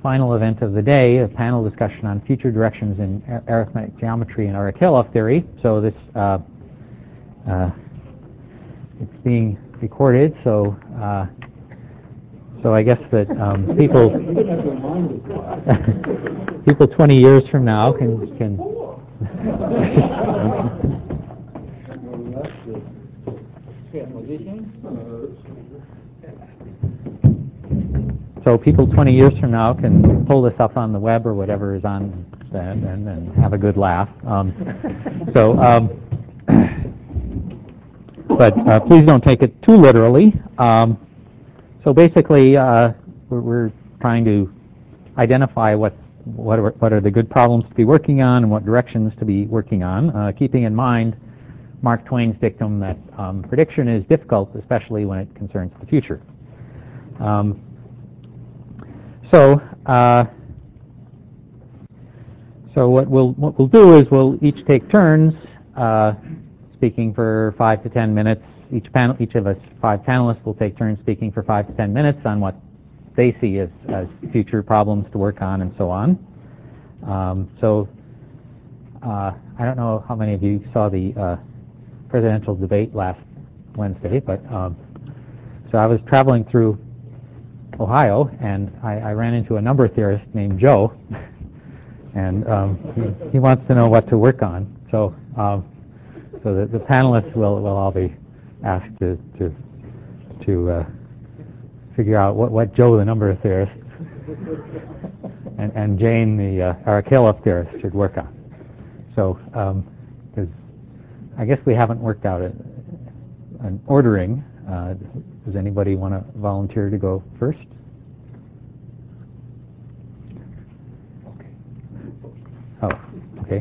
final event of the day, a panel discussion on future directions in arithmetic geometry and Arakelov theory. So this it's being recorded. So I guess that people people 20 years from now can so people 20 years from now can pull this up on the web or whatever is on then and have a good laugh. But please don't take it too literally. So basically, we're trying to identify what are the good problems to be working on and what directions to be working on, keeping in mind Mark Twain's dictum that prediction is difficult, especially when it concerns the future. So what we'll do is we'll each take turns speaking for 5 to 10 minutes. Each of us 5 panelists will take turns speaking for 5 to 10 minutes on what they see as future problems to work on and so on. I don't know how many of you saw the presidential debate last Wednesday, but so I was traveling through Ohio, and I ran into a number theorist named Joe, and he wants to know what to work on. So the panelists will all be asked to figure out what Joe, the number theorist, and Jane, the Arakelov theorist, should work on. So, because I guess we haven't worked out an ordering. Does anybody want to volunteer to go first? Okay. Oh, okay.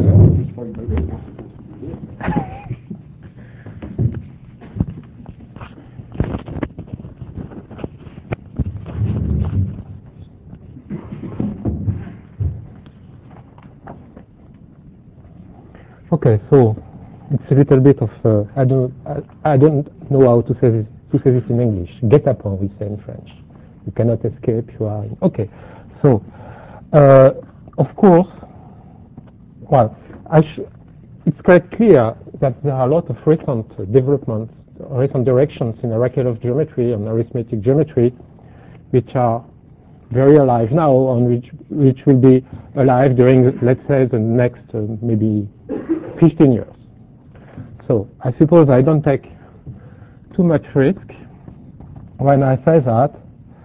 Okay, so it's a little bit of I don't know how to say this in English. Guet-apens, we say in French. You cannot escape. You are okay. So of course, well, it's quite clear that there are a lot of recent developments, recent directions in Arakelov geometry and arithmetic geometry, which are very alive now, and which will be alive during, let's say, the next maybe 15 years. So I suppose I don't take too much risk when I say that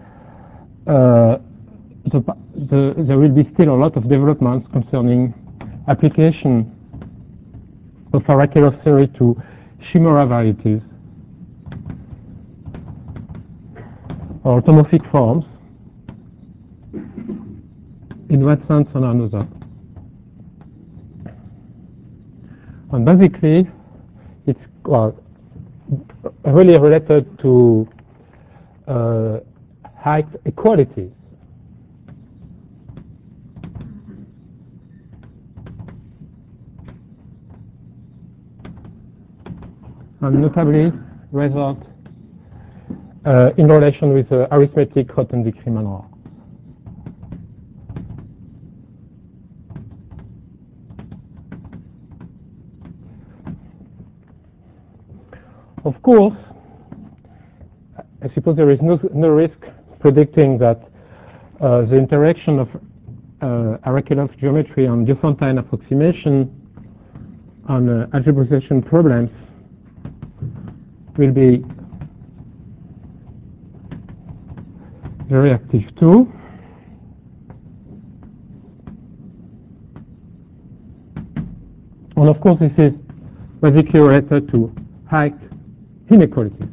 there will be still a lot of developments concerning application of Arakelov theory to Shimura varieties or automorphic forms in one sense or another. And basically, it's really related to height equalities. And notably result in relation with arithmetic Grothendieck-Riemann law. Of course, I suppose there is no risk predicting that the interaction of Arakelov geometry and Diophantine approximation on algebraization problems will be very active too. And of course, this is basically related to height inequalities.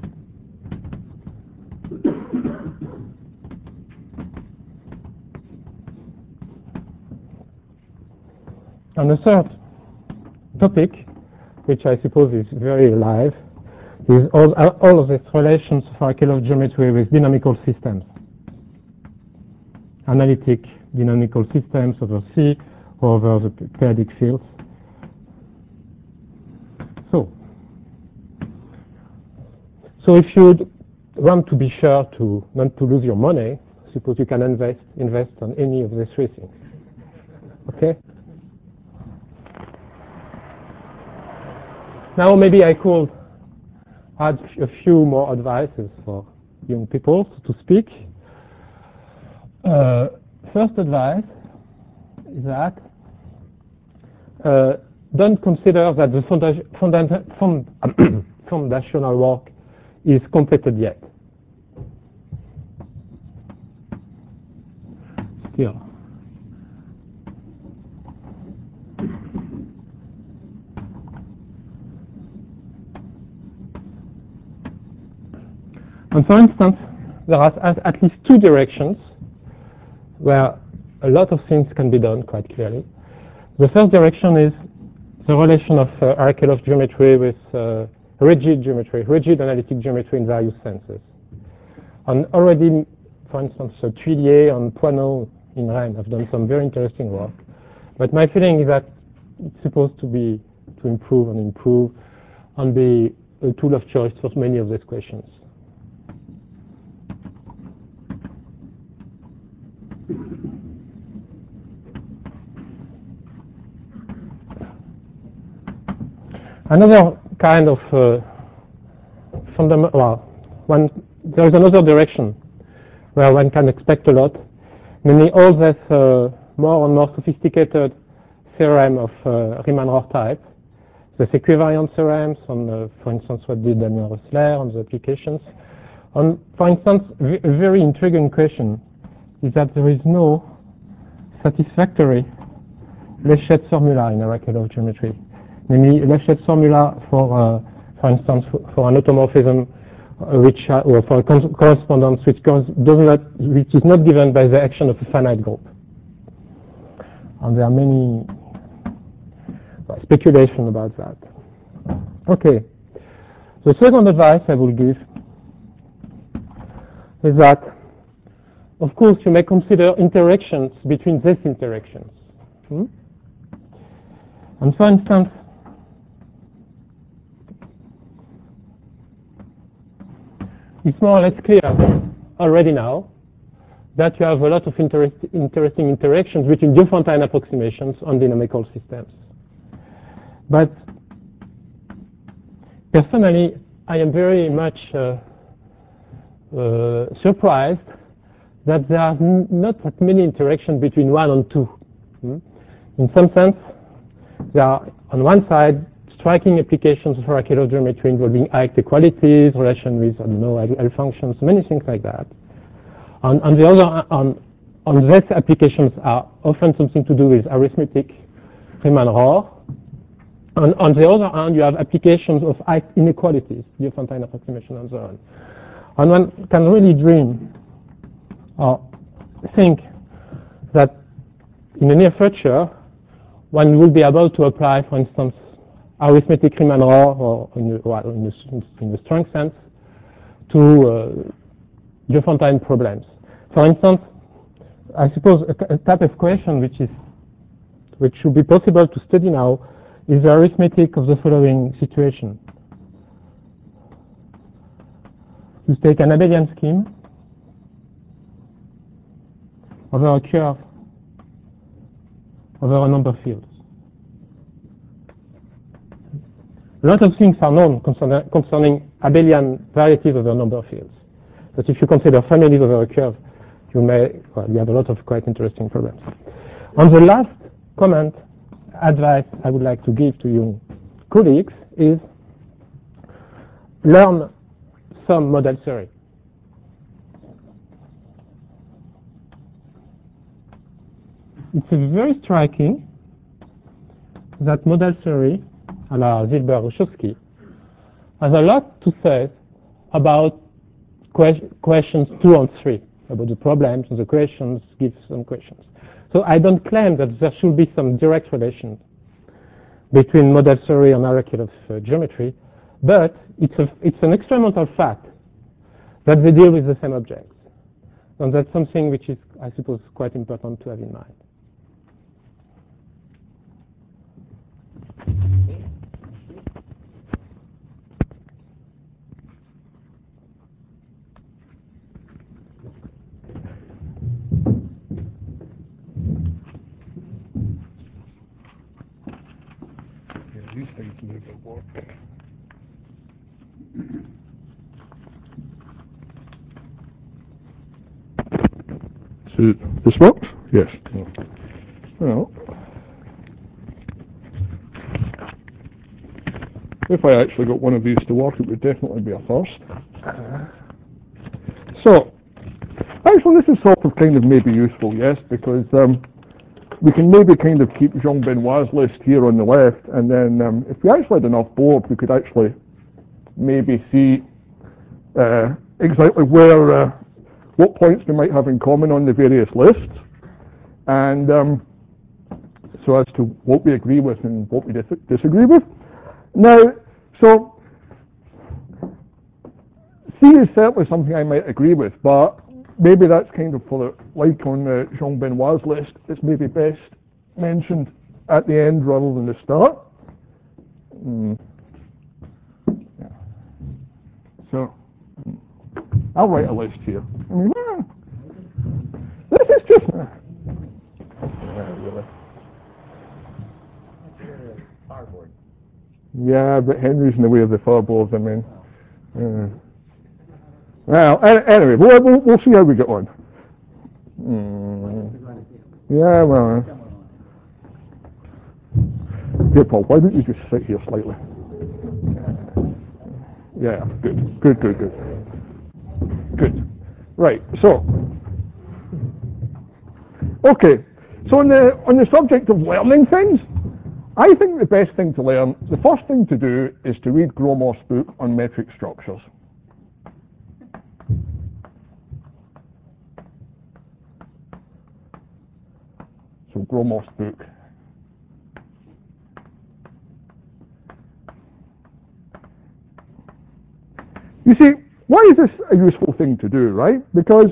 And the third topic, which I suppose is very alive, is all of these relations of Arakelov geometry with dynamical systems, analytic dynamical systems over C or over the periodic fields. So if you want to be sure to not to lose your money, suppose you can invest on any of the three things. Okay? Now maybe I could add a few more advices for young people to speak. First advice is that don't consider that the foundational work is completed yet. Still. And for instance, there are at least two directions where a lot of things can be done quite clearly. The first direction is the relation of Arkelov geometry with rigid geometry, rigid analytic geometry in various senses. And already, for instance, Tuillier and Poineau in Rennes have done some very interesting work. But my feeling is that it's supposed to improve and be a tool of choice for many of these questions. Another kind of fundamental, there is another direction where one can expect a lot, namely all this more and more sophisticated theorem of Riemann-Roch type, the equivariant theorems on, for instance, what did Damien Roessler on the applications. And for instance, a very intriguing question is that there is no satisfactory Leschetz formula in Arkelov geometry. Namely, Leschetz formula for instance, for an automorphism or for a correspondence which is not given by the action of a finite group. And there are many speculation about that. Okay. The second advice I will give is that, of course, you may consider interactions between these interactions. And for instance, it's more or less clear already now that you have a lot of interesting interactions between Diophantine approximations on dynamical systems. But personally, I am very much surprised that there are not that many interactions between 1 and 2. In some sense, there are, on one side, striking applications for Arkelov geometry involving Heydt equalities, relation with, I don't know, L functions, many things like that. On the other, on these applications are often something to do with arithmetic, Riemann-Roch. And on the other hand, you have applications of Heydt inequalities, Diophantine approximation, and so on. And one can really dream or think that in the near future, one will be able to apply, for instance, arithmetic Riemann-Roch or in a strong sense to Diophantine problems. For instance, I suppose a type of question which should be possible to study now is the arithmetic of the following situation. You take an abelian scheme over a curve over a number of fields. A lot of things are known concerning abelian varieties over a number of fields. But if you consider families over a curve, you have a lot of quite interesting problems. On the last comment, advice I would like to give to you colleagues is learn some model theory. It's very striking that model theory, a la Zilber-Ruchowski, has a lot to say about questions 2 and 3, about the problems and the questions, give some questions. So I don't claim that there should be some direct relation between model theory and Arkelov geometry, but it's an experimental fact that they deal with the same objects. And that's something which is, I suppose, quite important to have in mind. time to do the work. So this works? Yes. Well, if I actually got one of these to work, it would definitely be a first. So, actually this is sort of kind of maybe useful, yes, because we can maybe kind of keep Jean Benoit's list here on the left, and then if we actually had enough board, we could actually maybe see exactly where, what points we might have in common on the various lists, and so as to what we agree with and what we disagree with. Now, so C is certainly something I might agree with, but maybe that's kind of for the, like on Jean Benoit's list, it's maybe best mentioned at the end rather than the start. Yeah. So I'll write a list here. I mean, this is just really. Yeah, but Henry's in the way of the fireboards. I mean, well, anyway, we'll see how we get on. Yeah, well. Here, Paul, why don't you just sit here slightly? Yeah, good. Right, so, okay, so on the subject of learning things, I think the best thing to learn, the first thing to do is to read Gromov's book on metric structures. So Gromov's book. You see, why is this a useful thing to do, right? Because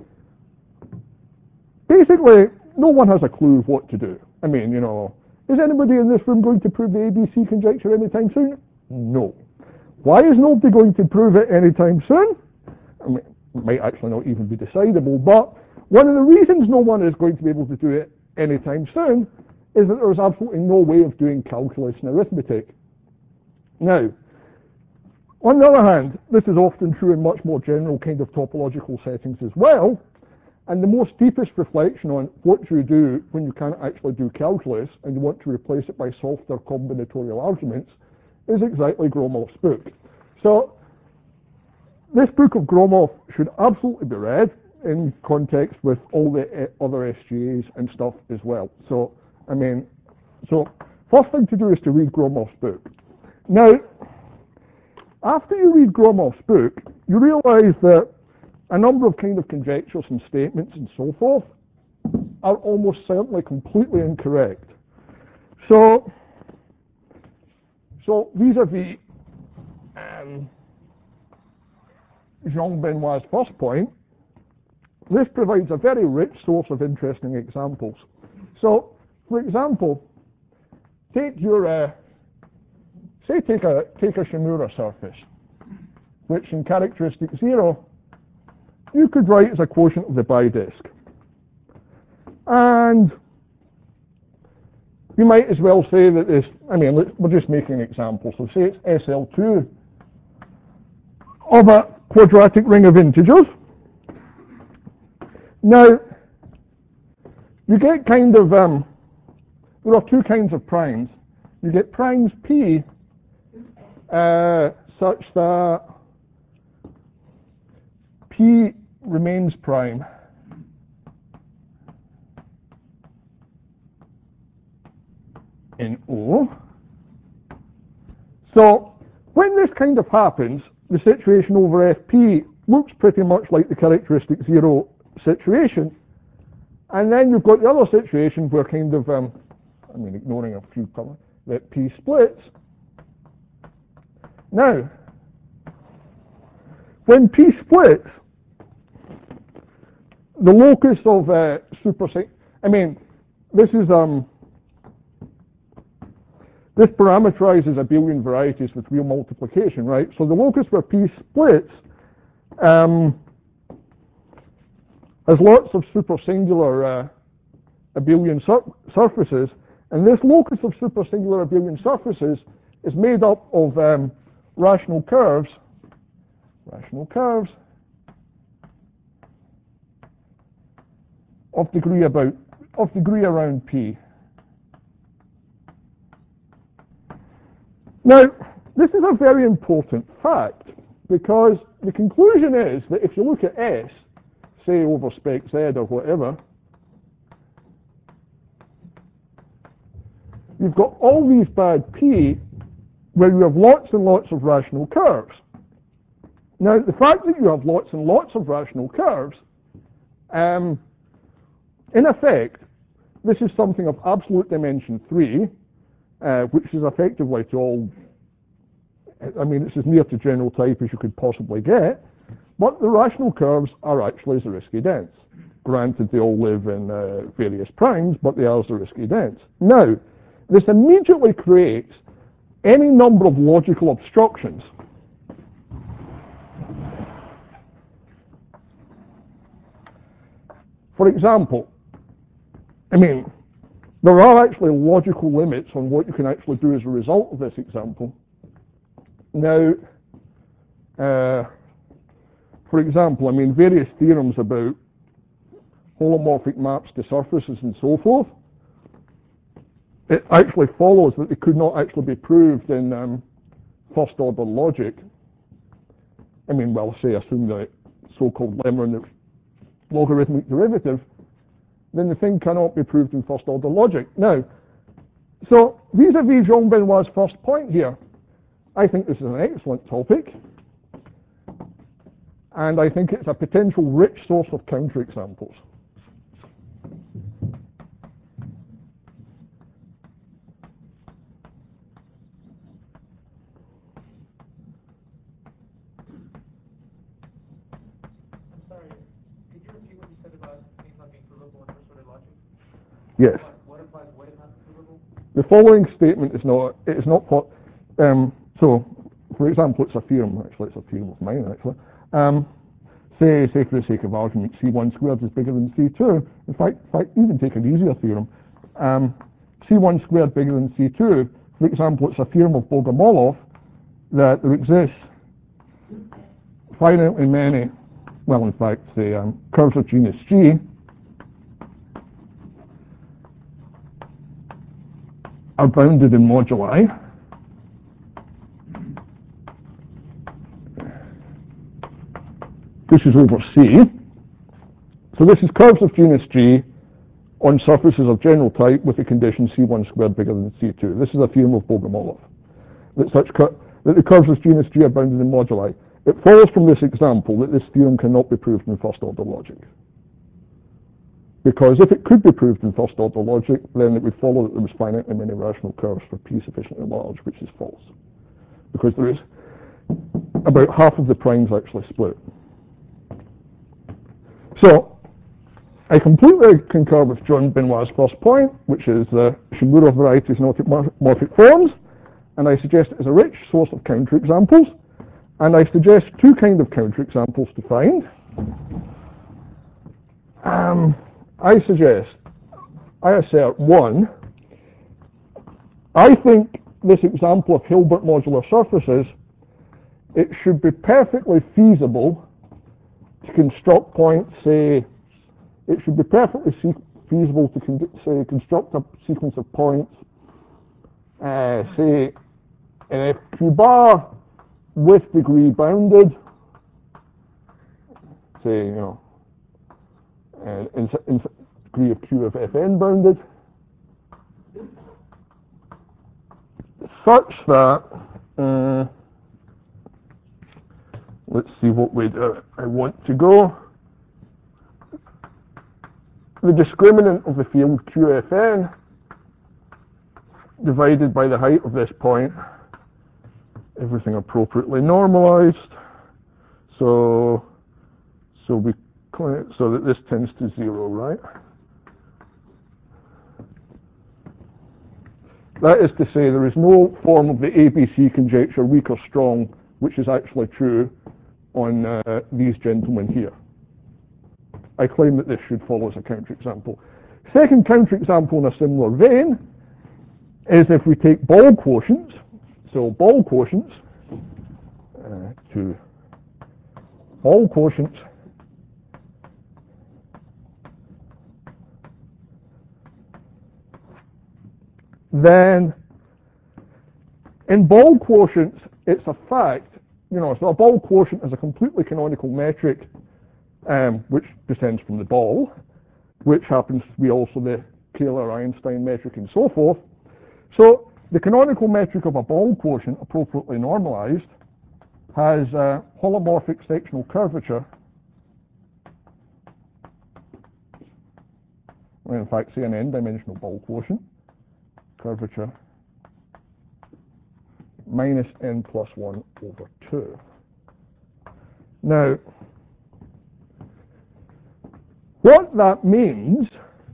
basically, no one has a clue what to do. I mean, you know, is anybody in this room going to prove the ABC conjecture anytime soon? No. Why is nobody going to prove it anytime soon? I mean, it might actually not even be decidable, but one of the reasons no one is going to be able to do it anytime soon is that there's absolutely no way of doing calculus and arithmetic. Now, on the other hand, this is often true in much more general kind of topological settings as well, and the most deepest reflection on what you do when you can't actually do calculus and you want to replace it by softer combinatorial arguments is exactly Gromov's book. So this book of Gromov should absolutely be read in context with all the other SGAs and stuff as well. So, I mean, so first thing to do is to read Gromov's book. Now, after you read Gromov's book, you realize that a number of kind of conjectures and statements and so forth are almost certainly completely incorrect. So vis-a-vis Jean Benoit's first point, this provides a very rich source of interesting examples. So, for example, take your take a Shimura surface, which in characteristic 0 you could write as a quotient of the bidisk. And you might as well say that this, I mean, we're just making an example. So say it's SL2 of a quadratic ring of integers. Now, you get kind of, there are two kinds of primes. You get primes P such that P remains prime. In O. So when this kind of happens, the situation over Fp looks pretty much like the characteristic 0 situation. And then you've got the other situation where kind of, I mean, ignoring a few colors, that P splits. Now, when P splits, the locus of I mean, this is this parameterizes abelian varieties with real multiplication, right? So the locus where P splits has lots of supersingular abelian surfaces, and this locus of supersingular abelian surfaces is made up of rational curves of degree around P. Now, this is a very important fact, because the conclusion is that if you look at S, say over spec Z or whatever, you've got all these bad P where you have lots and lots of rational curves. Now, the fact that you have lots and lots of rational curves, in effect, this is something of absolute dimension 3, which is effectively to all, I mean, it's as near to general type as you could possibly get, but the rational curves are actually Zariski dense. Granted, they all live in various primes, but they are Zariski dense. Now, this immediately creates any number of logical obstructions. For example, I mean, there are actually logical limits on what you can actually do as a result of this example. Now, for example, I mean, various theorems about holomorphic maps to surfaces and so forth, it actually follows that they could not actually be proved in first order logic. I mean, well, say assume the so-called lemma and its logarithmic derivative, then the thing cannot be proved in first order logic. Now, so vis-a-vis Jean-Benoit's first point here, I think this is an excellent topic, and I think it's a potential rich source of counterexamples. Yes. What implies what is not provable? The following statement is not. It is not. So, for example, it's a theorem. Actually, it's a theorem of mine. Actually, say for the sake of argument, C1 squared is bigger than C2. In fact, even take an easier theorem. C1 squared bigger than C2. For example, it's a theorem of Bogomolov that there exists finitely many. Well, in fact, say curves of genus G are bounded in moduli this is over C. So this is curves of genus G on surfaces of general type with the condition C1 squared bigger than C2. This is a theorem of Bogomolov, that that the curves of genus G are bounded in moduli. It follows from this example that this theorem cannot be proved in first order logic. Because if it could be proved in first order logic, then it would follow that there was finitely many rational curves for P sufficiently large, which is false. Because there is about half of the primes actually split. So, I completely concur with Jean-Benoit's first point, which is the Shimura varieties and automorphic forms, and I suggest it is a rich source of counterexamples, and I suggest two kinds of counterexamples to find. I assert one, I think this example of Hilbert modular surfaces, it should be perfectly feasible to construct points, say, it should be perfectly feasible to construct a sequence of points, say, in FQ bar with degree bounded, say, you know, in degree of Q of Fn bounded, such that, let's see what way I want to go. The discriminant of the field QFN divided by the height of this point, everything appropriately normalized, so that this tends to 0, right? That is to say, there is no form of the ABC conjecture, weak or strong, which is actually true on these gentlemen here. I claim that this should follow as a counterexample. Second counterexample in a similar vein is if we take ball quotients, So Ball quotients to Ball quotients then in Ball quotients, it's a fact, so a Ball quotient is a completely canonical metric which descends from the ball, which happens to be also the Kähler-Einstein metric and so forth. So the canonical metric of a Ball quotient, appropriately normalized, has holomorphic sectional curvature. Well, in fact, say an n-dimensional Ball quotient, curvature minus n plus 1 over 2. Now, what that means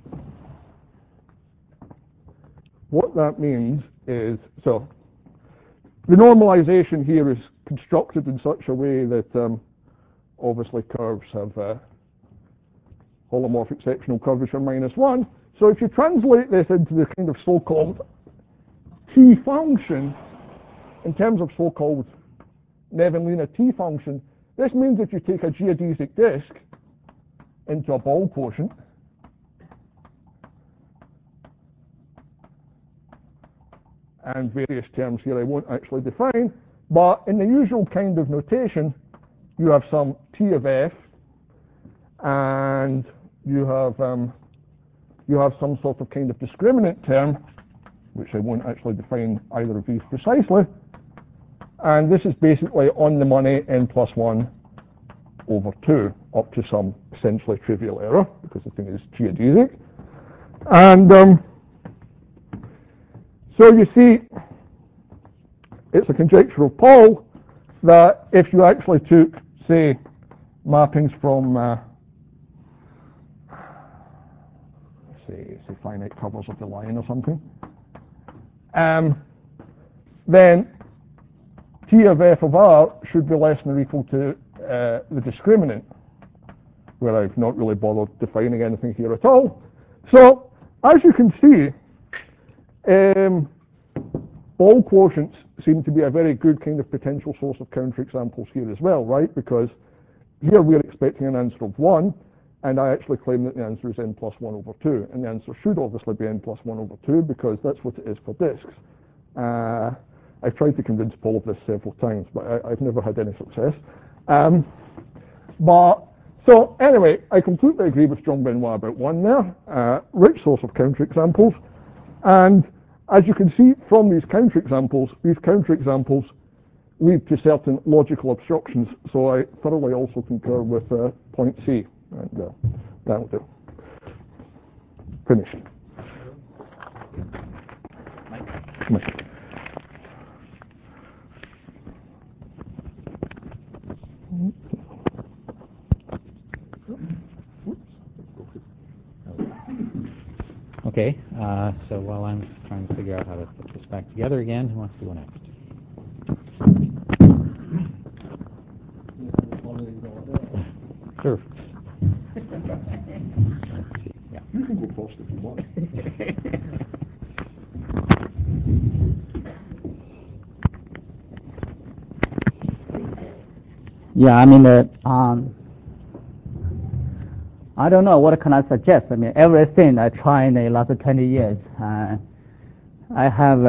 is, so the normalization here is constructed in such a way that obviously curves have holomorphic sectional curvature minus 1. So if you translate this into the kind of so-called T function, in terms of so-called Nevinlina T function, this means that you take a geodesic disk into a Ball quotient, and various terms here I won't actually define, but in the usual kind of notation, you have some T of F, and you have some sort of kind of discriminant term, which I won't actually define either of these precisely, and this is basically on the money n plus 1 over 2 up to some essentially trivial error because the thing is geodesic. And so you see, it's a conjecture of Paul that if you actually took, say, mappings from, say finite covers of the line or something, then T of F of R should be less than or equal to the discriminant, where I've not really bothered defining anything here at all. So, as you can see, Ball quotients seem to be a very good kind of potential source of counterexamples here as well, right? Because here we're expecting an answer of 1, and I actually claim that the answer is n plus 1 over 2, and the answer should obviously be n plus 1 over 2 because that's what it is for disks. I've tried to convince Paul of this several times, but I've never had any success. So anyway, I completely agree with Strong-Benoit about 1 there, rich source of counterexamples, and as you can see from these counterexamples lead to certain logical obstructions, so I thoroughly also concur with point C, and that'll do. Finished. Mike. Okay, so while I'm trying to figure out how to put this back together again, who wants to go next? Sure. Let's see. Yeah. You can go first if you want. Yeah, I mean, I don't know what can I suggest. I mean, everything I tried in the last 20 years, I have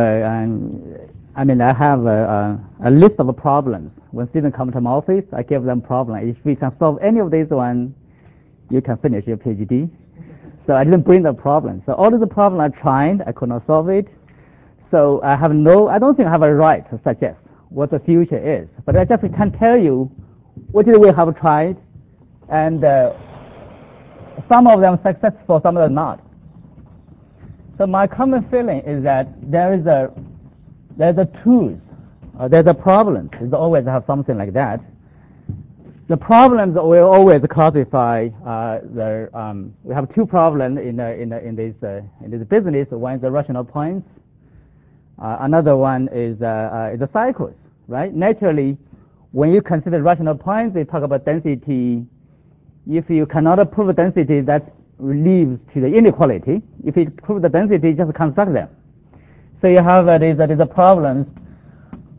a list of problems. When students come to my office, I give them problem. If we can solve any of these one, you can finish your PhD. So I didn't bring the problem. So all of the problem I tried, I could not solve it. So I don't think I have a right to suggest what the future is. But I just can tell you what we have tried, and some of them successful, some of them not. So my common feeling is that there's a tools, there's a problem. There's always have something like that. The problems will always classify we have 2 problems in this business. One is the rational points. Another one is the cycles, right? Naturally, when you consider rational points, they talk about density. If you cannot prove density, that leads to the inequality. If you prove the density, just construct them. So you have these problems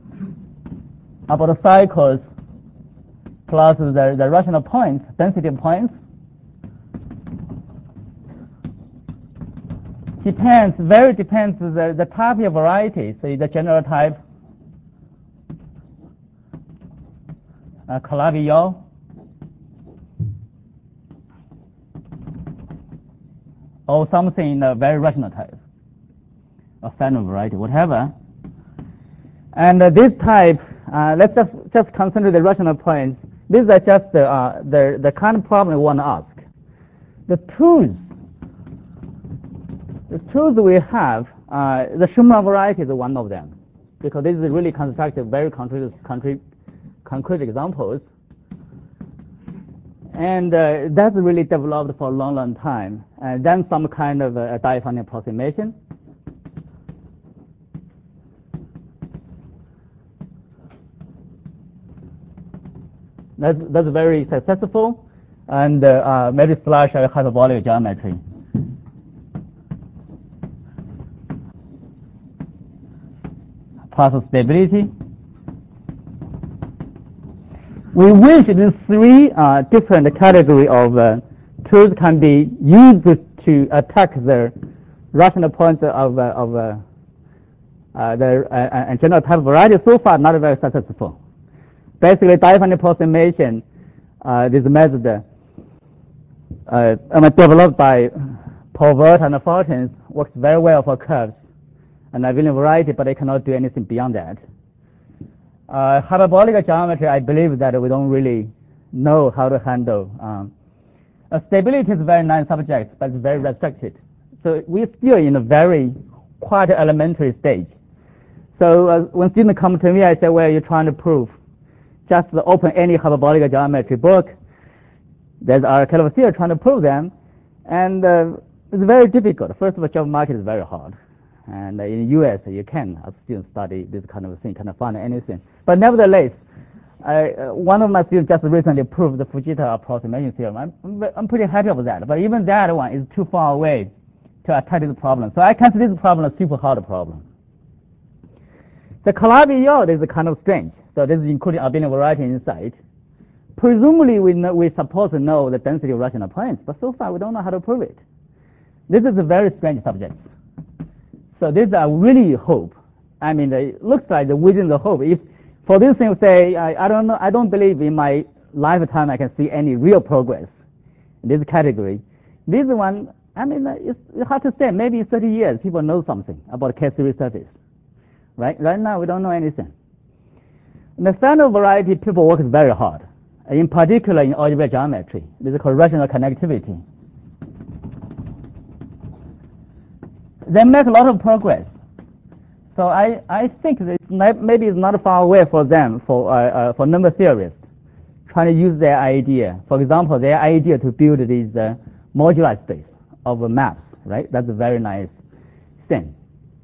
about the cycles plus the rational points, density points. Very depends the type of variety. So the general type, Calabi-Yau, or something in a very rational type, a Fano variety, whatever. And this type, let's just consider the rational points. These are just the kind of problem we want to ask. The tools we have, the Schumann variety is one of them, because this is really constructed very concrete examples. And that's really developed for a long time. And then some kind of a diaphonic approximation. That's very successful, and maybe slash hyperbolic geometry. Plus stability. We wish these three different category of tools can be used to attack the rational points of the general type variety. So far, not very successful. Basically, diaphonic approximation, this method developed by Paul Wörth and Fortins, works very well for curves and abelian variety, but it cannot do anything beyond that. Hyperbolic geometry, I believe that we don't really know how to handle. Stability is a very nice subject, but it's very restricted. So we're still in a very quite elementary stage. So when students come to me, I say, well, you're trying to prove. Just open any hyperbolic geometry book. There's our Calvasier trying to prove them, and it's very difficult. First of all, job market is very hard, and in the U.S. you can, as students, study this kind of thing, cannot find anything. But nevertheless, one of my students just recently proved the Fujita approximation theorem. I'm pretty happy with that. But even that one is too far away to attack this problem. So I consider this problem a super hard problem. The Calabi-Yau is kind of strange. So this is including abelian variety inside. Presumably, we're supposed to know the density of rational points, but so far we don't know how to prove it. This is a very strange subject. So this I really hope. I mean, it looks like within the hope. If for this thing, say I don't know, I don't believe in my lifetime I can see any real progress in this category. This one, I mean, it's hard to say. Maybe in 30 years, people know something about K-series surface. Right now, we don't know anything. In the Fano variety, people work very hard, in particular in algebraic geometry. This is called rational connectivity. They make a lot of progress. So I think that maybe it's not far away for them, for number theorists, trying to use their idea. For example, their idea to build this moduli space of maps, right? That's a very nice thing.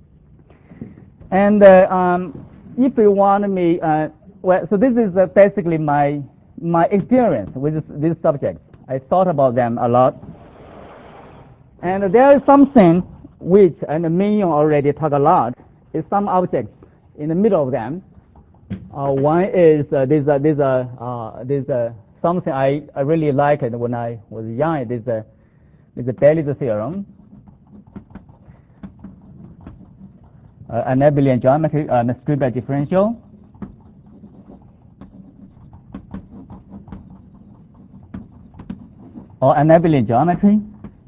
And if you want me, well, so this is basically my experience with these subjects. I thought about them a lot. And there is something which, and Mingyong already talked a lot, is some objects in the middle of them. One is something I really liked when I was young. There's a Bailey's theorem. An abelian geometry, Stribler differential. Or an abelian geometry.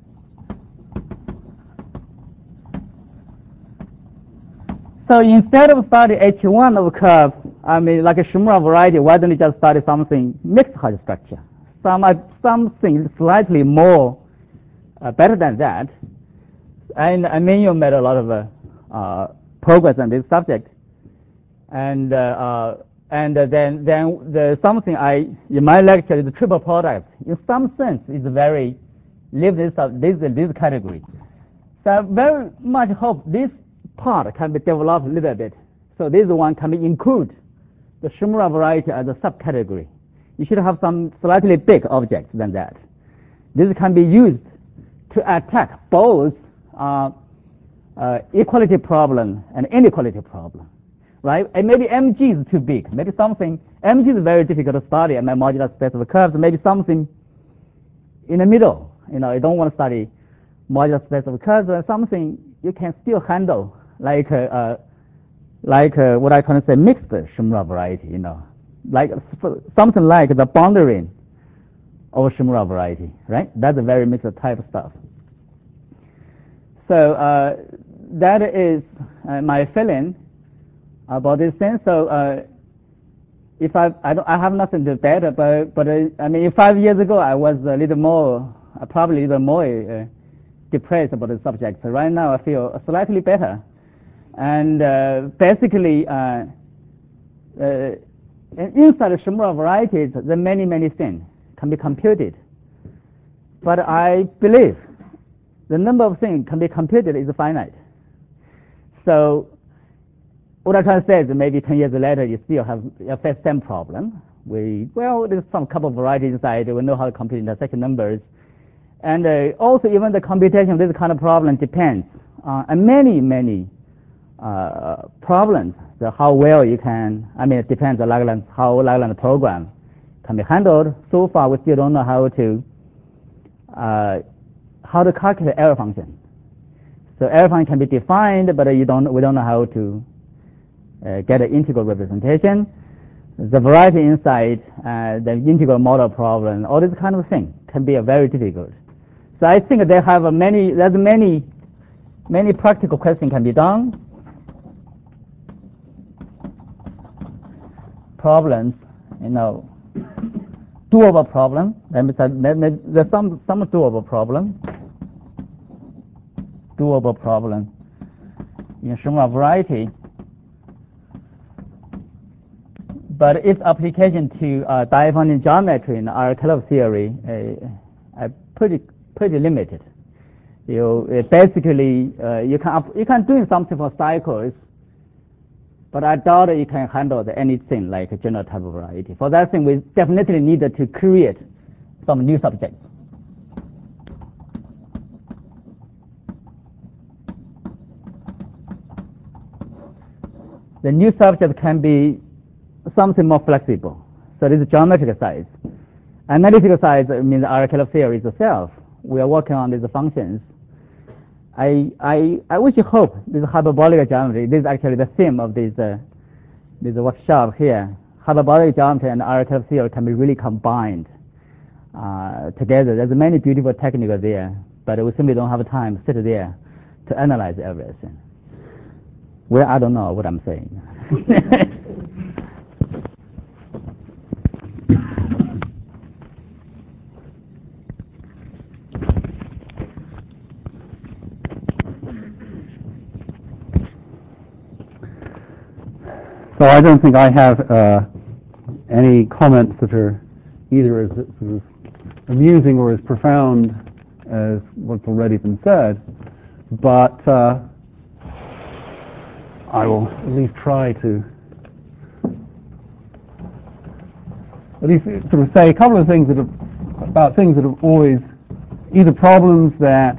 So instead of studying H1 of curve, I mean, like a Schumann variety, why don't you just study something mixed Hodge structure? Something slightly more better than that. And I mean, you made a lot of progress on this subject, and then the something in my lecture is the triple product. In some sense, is very live this category. So I very much hope this part can be developed a little bit. So this one can be include the Schumann variety as a subcategory. You should have some slightly big objects than that. This can be used to attack both equality problem and inequality problem. right? And maybe MG is too big. Maybe something, MG is very difficult to study, and my modular space of curves, maybe something in the middle. You don't want to study modular space of curves, but something you can still handle, like what I can say, mixed Shimura variety, like something like the boundary of Shimura variety, right? That's a very mixed type of stuff. So that is my feeling about this thing. So if I have nothing to bet, but I mean, 5 years ago I was a little more, probably even more depressed about the subject. So right now I feel slightly better. And basically, inside the Shimura varieties, there are many things can be computed. But I believe the number of things can be computed is finite. So what I try to say is that maybe 10 years later, you still have the same problem. There's some couple of varieties inside. We know how to compute intersection numbers. And also, even the computation of this kind of problem depends on many problems. So how well you can, it depends on how Lagrange program can be handled. So far, we still don't know how to calculate error function. So error function can be defined, but we don't know how to get an integral representation. The variety inside the integral model problem, all this kind of thing can be very difficult. So I think there's many practical questions can be done. Problems, doable problem. There's some doable problem. Doable problem in Shimura variety. But its application to diaphonic geometry in Arkelov theory are pretty limited. Basically, you can do something for cycles, but I doubt you can handle anything like a general type of variety. For that thing, we definitely need to create some new subjects. The new subject can be something more flexible. So this is geometric size. Analytical size means Arkelov theory itself. We are working on these functions. I wish you hope this hyperbolic geometry. This is actually the theme of this workshop here. Hyperbolic geometry and Arkelov theory can be really combined together. There's many beautiful techniques there, but we simply don't have time to sit there to analyze everything. Well, I don't know what I'm saying. So I don't think I have any comments that are either as sort of amusing or as profound as what's already been said, but I will at least try to at least sort of say a couple of things about things that have always either problems that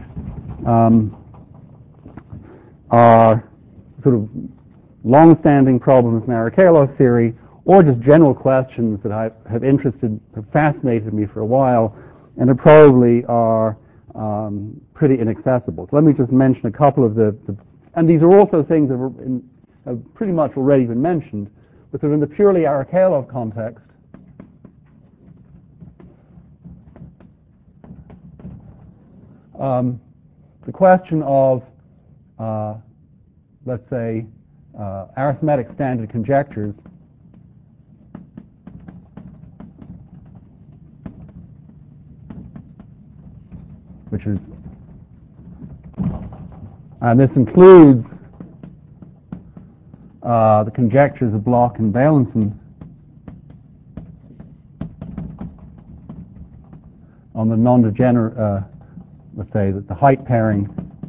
are sort of long-standing problems in Arkelov theory, or just general questions that have fascinated me for a while, and probably are pretty inaccessible. So let me just mention a couple of and these are also things that have pretty much already been mentioned, but they're in the purely Arkelov context. The question of, let's say, arithmetic standard conjectures which is, and this includes the conjectures of Bloch and Beilenson on the non-degenerate, let's say, the height pairing.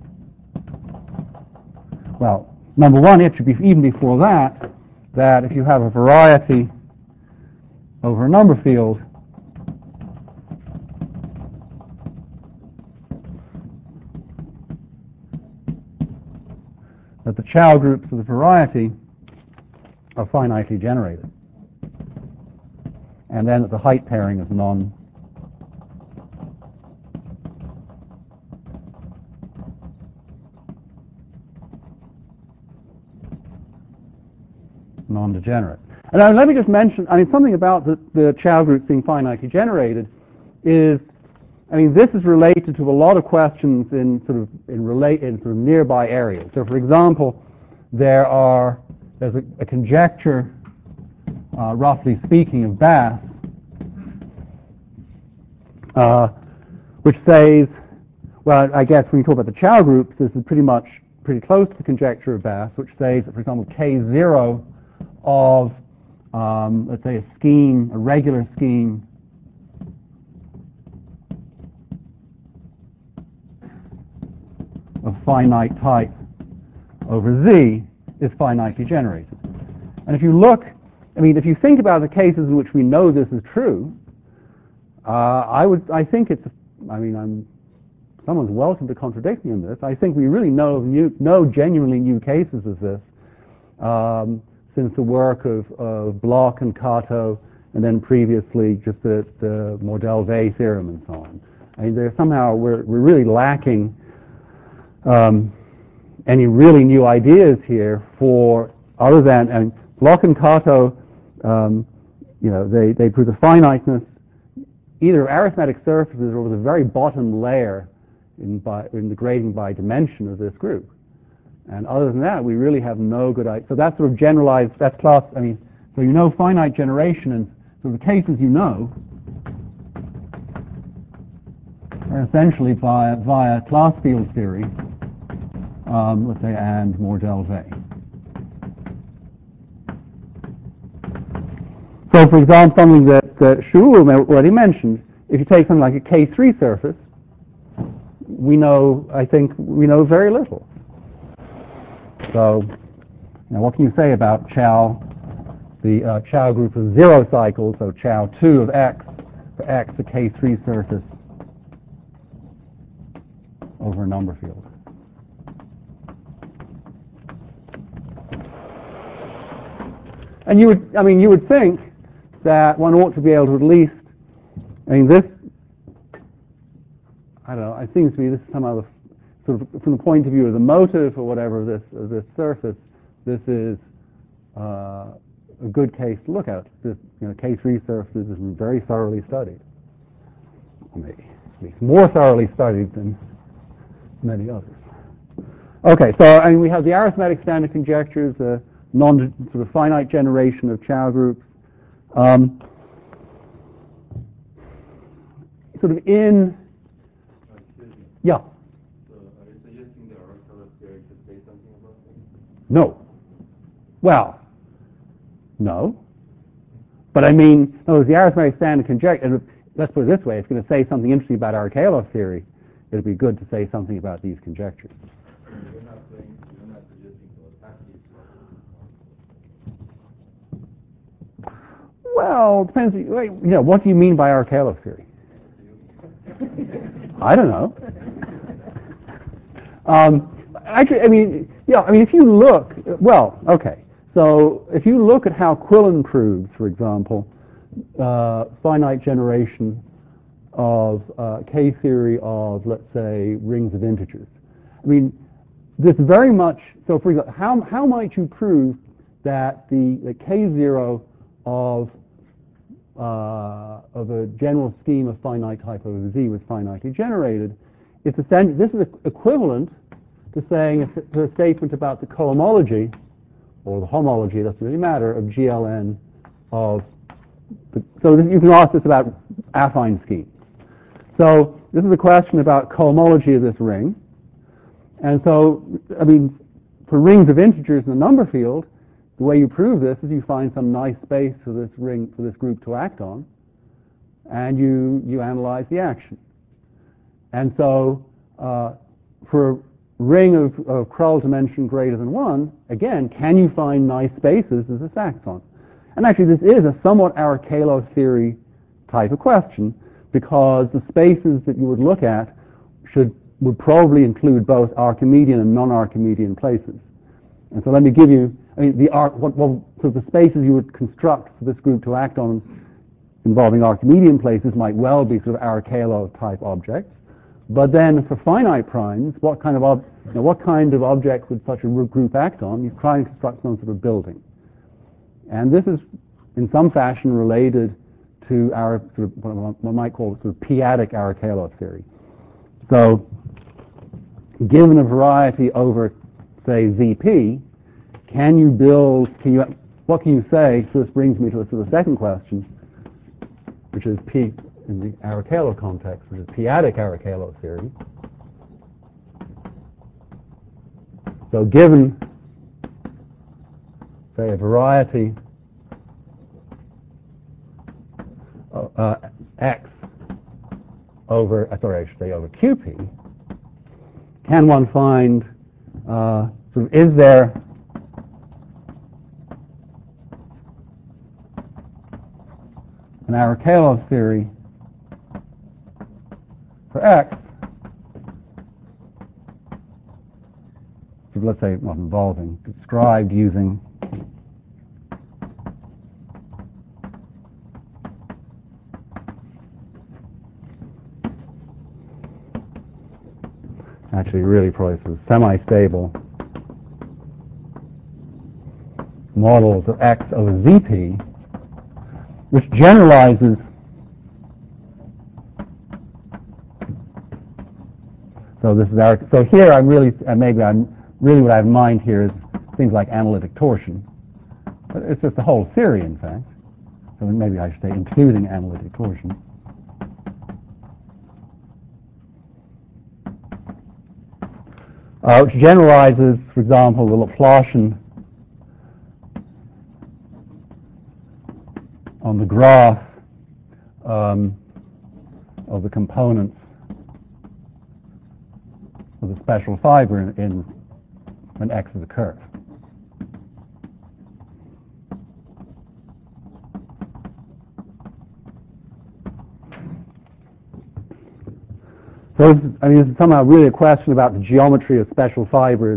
Well, number one, it should be even before that if you have a variety over a number field, that the Chow groups of the variety are finitely generated. And then the height pairing is non-degenerate. And let me just mention, something about the Chow groups being finitely generated is, this is related to a lot of questions in sort of nearby areas. So, for example, there's a conjecture, roughly speaking, of Bass, which says, well, I guess when you talk about the Chow groups, this is pretty close to the conjecture of Bass, which says that, for example, K0 of, let's say, a regular scheme of finite type over Z is finitely generated. And if you look, if you think about the cases in which we know this is true, someone's welcome to contradict me on this. I think we really know genuinely new cases of this since the work of Bloch and Kato, and then previously just the Mordell-Weil theorem and so on. We're really lacking any really new ideas here other than Bloch and Kato. They prove the finiteness either of arithmetic surfaces or the very bottom layer in the grading by dimension of this group. And other than that, we really have no good idea. So that's sort of generalized. That's class. So finite generation, and so the cases are essentially via class field theory. Let's say, and Mordell-Weil. So, for example, something that Shaul already mentioned, if you take something like a K3 surface, I think we know very little. So, what can you say about the Chow group of zero cycles, so Chow 2 of X, for X, a K3 surface over a number field? And you would think that one ought to be able to at least, this, I don't know, it seems to me this is somehow sort of from the point of view of the motive or whatever of this surface, this is a good case to look at. This K3 surface has been very thoroughly studied, maybe at least more thoroughly studied than many others. Okay, so we have the arithmetic standard conjectures, sort of finite generation of Chow groups. Sort of in, yeah. So are you suggesting the oracle of theory to say something about it? No. Well, no. But the arithmetic standard conjecture, let's put it this way, if it's going to say something interesting about Arkelov theory, it would be good to say something about these conjectures. You're not suggesting to attack these levels. Well, it depends. What do you mean by Arkelov theory? I don't know. If you look, so if you look at how Quillen proves, for example, finite generation of K theory of, let's say, rings of integers. This very much, so for example, how might you prove that the K0 of a general scheme of finite type over Z was finitely generated? This is equivalent to saying a statement about the cohomology, or the homology, doesn't really matter, of GLN of so you can ask this about affine schemes. So this is a question about cohomology of this ring. And so, for rings of integers in the number field, the way you prove this is you find some nice space for this ring, for this group to act on, and you analyze the action. And so, for a ring of Krull dimension greater than 1, again, can you find nice spaces as this acts on? And actually, this is a somewhat Arkelov theory type of question, because the spaces that you would look at would probably include both Archimedean and non-Archimedean places. And so let me give you, so the spaces you would construct for this group to act on involving Archimedean places might well be sort of Arakalos type objects. But then for finite primes, what kind of object would such a group act on? You try and construct some sort of building. And this is in some fashion related to our sort of what one might call sort of p-adic Arakalos theory. So given a variety over, say, ZP, what can you say? So this brings me to a sort of second question, which is P in the Arakalos context, which is p-adic Arakalos theory. So given, say, a variety X over, sorry, I should say over QP, can one find, sort of, is there an Arakalos theory for X, so let's say not involving, described using actually really probably sort of semi-stable models of X over ZP, which generalizes so this is so here I'm really what I have in mind here is things like analytic torsion. But it's just the whole theory, in fact. So maybe I should say including analytic torsion. Which generalizes, for example, the Laplacian on the graph of the components of the special fiber in when X is a curve. So, this is somehow really a question about the geometry of special fibers,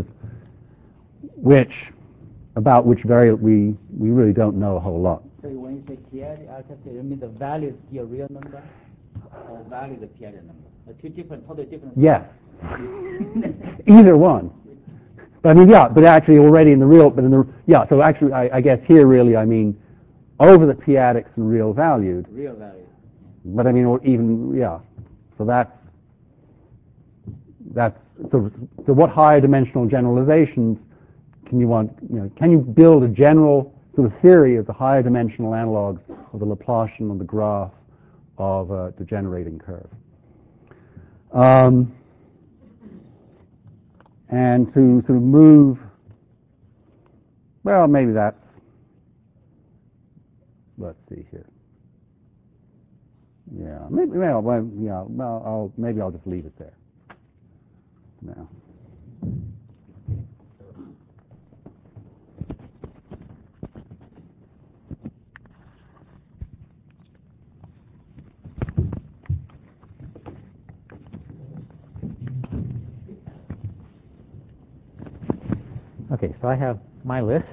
about which we really don't know a whole lot. So when you say p-adic Arakalos, you mean the value is still a real number, or value is a p-adic number? The two totally different. Yes. Either one. But but actually already in the real, so actually I guess here really I mean over the p-adics and real valued. Real valued. But or even, so that's so what higher dimensional generalizations can you build a general sort of theory of the higher dimensional analogs of the Laplacian on the graph of a degenerating curve? And to sort of move, well, maybe that's, let's see here. Yeah, maybe I'll just leave it there now. Okay, so I have my list.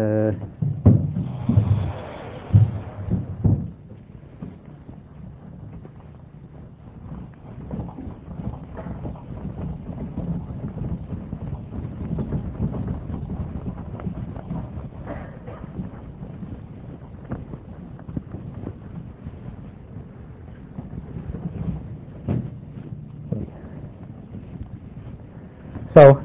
So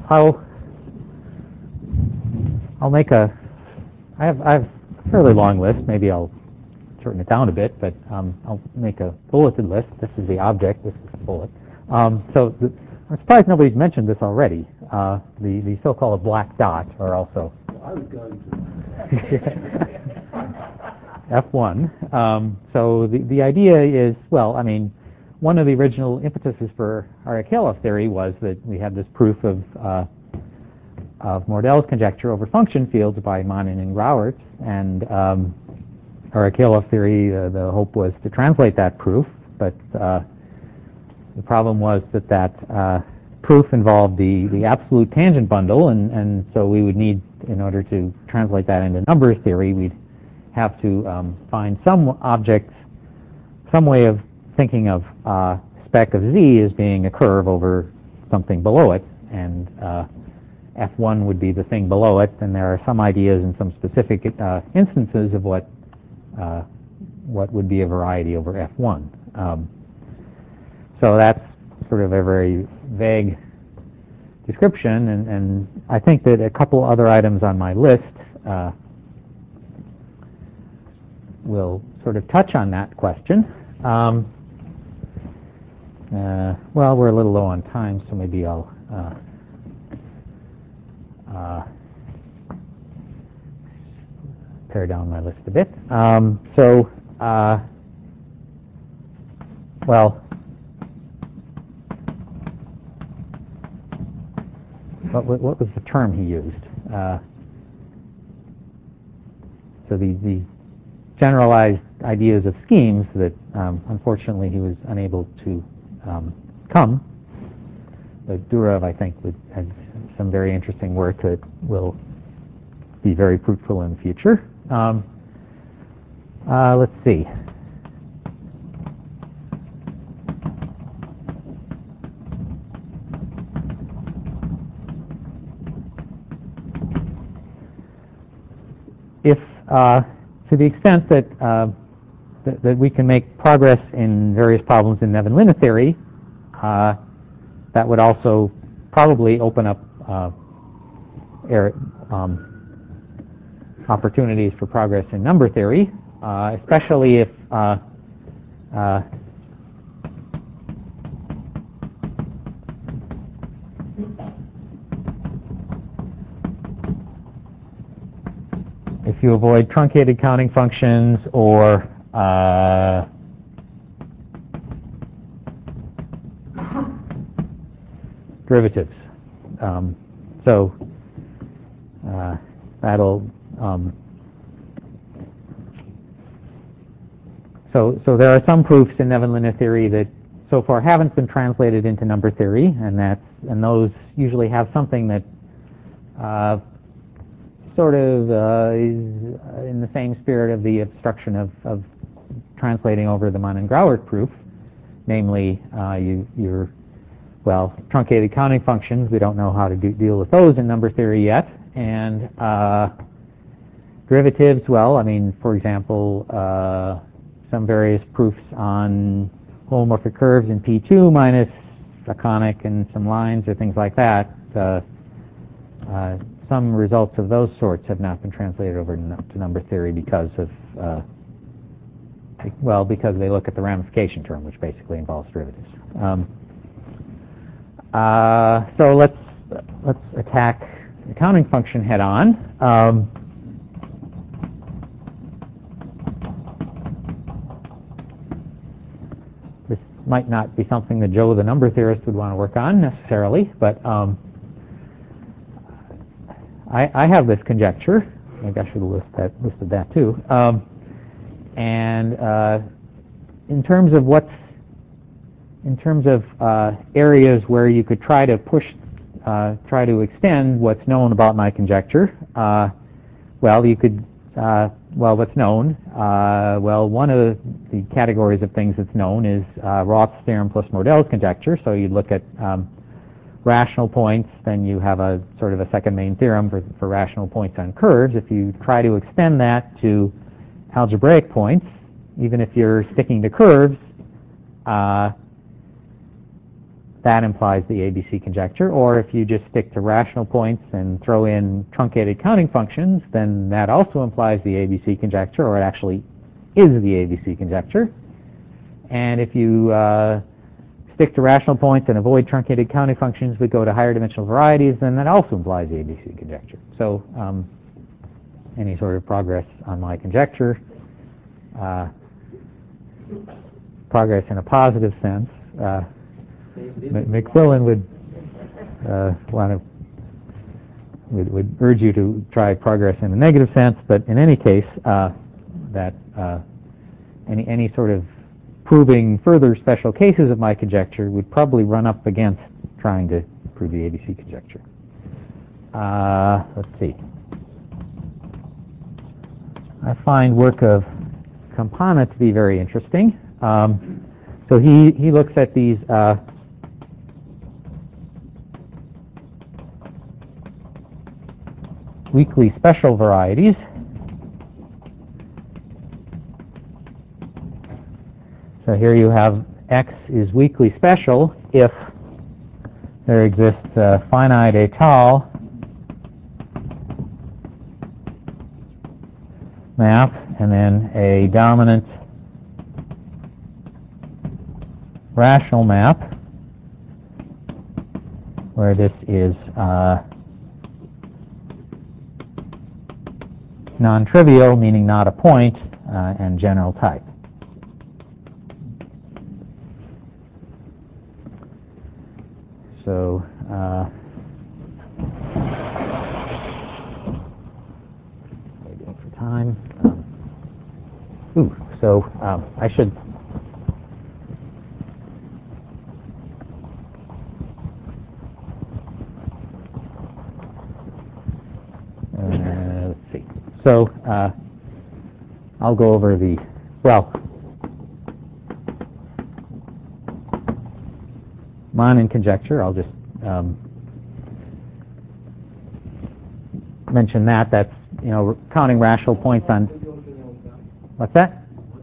I'll make I have a fairly long list. Maybe I'll shorten it down a bit, but I'll make a bulleted list. This is the object. This is the bullet. I'm surprised nobody's mentioned this already. The so-called black dot are also I was going to. F1. So the idea is, one of the original impetuses for Arakalos theory was that we had this proof of Mordell's conjecture over function fields by Manin and Rauert, and Arakalos theory, the hope was to translate that proof, but the problem was that proof involved the absolute tangent bundle, and so we would need, in order to translate that into number theory, we'd have to find some object, some way of thinking of spec of z as being a curve over something below it, and F1 would be the thing below it, and there are some ideas and some specific instances of what would be a variety over F1. So that's sort of a very vague description, and I think that a couple other items on my list will sort of touch on that question. Well, we're a little low on time, so maybe I'll pare down my list a bit. Well, what was the term he used? So the generalized ideas of schemes that unfortunately he was unable to come. But Durov, I think, has some very interesting work that will be very fruitful in the future. Let's see. If, to the extent that that we can make progress in various problems in Neven-Linna theory, that would also probably open up opportunities for progress in number theory, especially if you avoid truncated counting functions or derivatives. That'll so there are some proofs in Neven-Linna theory that so far haven't been translated into number theory, and those usually have something that sort of is in the same spirit of the obstruction of translating over the Manin-Grauert proof, namely well, truncated counting functions, we don't know how to deal with those in number theory yet, and derivatives, well, I mean, for example, some various proofs on holomorphic curves in P2 minus a conic and some lines or things like that. Some results of those sorts have not been translated over to number theory because of, because they look at the ramification term, which basically involves derivatives. So let's attack the counting function head on. This might not be something that Joe, the number theorist, would want to work on necessarily, but I have this conjecture. Maybe I should have listed that too. And in terms of areas where you could try to extend what's known about my conjecture, you could. What's known? One of the categories of things that's known is Roth's theorem plus Mordell's conjecture. So you'd look at rational points, then you have a sort of a second main theorem for rational points on curves. If you try to extend that to algebraic points, even if you're sticking to curves, that implies the ABC conjecture. Or if you just stick to rational points and throw in truncated counting functions, then that also implies the ABC conjecture, or it actually is the ABC conjecture. And if you stick to rational points and avoid truncated counting functions, we go to higher dimensional varieties, then that also implies the ABC conjecture. So any sort of progress on my conjecture, progress in a positive sense, McQuillan would urge you to try progress in a negative sense, but in any case, that any sort of proving further special cases of my conjecture would probably run up against trying to prove the ABC conjecture. Let's see. I find work of Campana to be very interesting. So he looks at these weakly special varieties. So here you have X is weakly special if there exists a finite étale map and then a dominant rational map where this is non-trivial, meaning not a point, and general type. So waiting for time. So I should let's see. So I'll go over the Manin conjecture. I'll just mention that. That's counting rational points on. What's that?